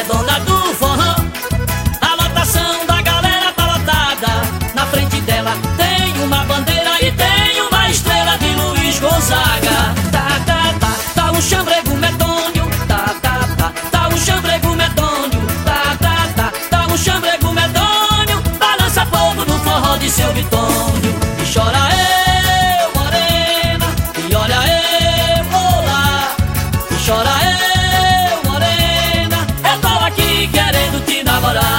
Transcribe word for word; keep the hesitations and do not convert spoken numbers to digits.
é dona do forró. A lotação da galera tá lotada. Na frente dela tem uma bandeira e tem uma estrela de Luiz Gonzaga. Tá, tá, tá, tá um chambrego medonho. Tá, tá, tá, tá um chambrego medonho. Tá, tá, tá, tá um chambrego medonho. Balança fogo no forró de seu Vitonho. E chora eu, morena, e olha eu, olá. E chora eu, morena, eu tô aqui querendo te namorar.